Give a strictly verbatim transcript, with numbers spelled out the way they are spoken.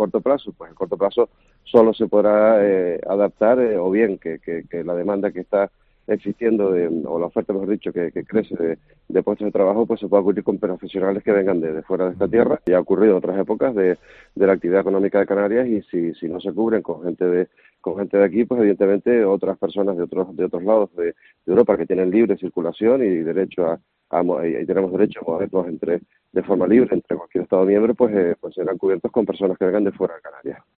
corto plazo, pues el corto plazo solo se podrá eh, adaptar eh, o bien que, que, que la demanda que está existiendo, de, o la oferta, mejor dicho, que, que crece de, de puestos de trabajo, pues se puede cubrir con profesionales que vengan de, de fuera de esta tierra. Ya ha ocurrido en otras épocas de, de la actividad económica de Canarias, y si, si no se cubren con gente de con gente de aquí, pues evidentemente otras personas de otros de otros lados de, de Europa que tienen libre circulación y derecho a, a y tenemos derecho a movernos entre de forma libre entre cualquier Estado miembro, pues eh, pues serán cubiertos con personas que vengan de fuera de Canarias.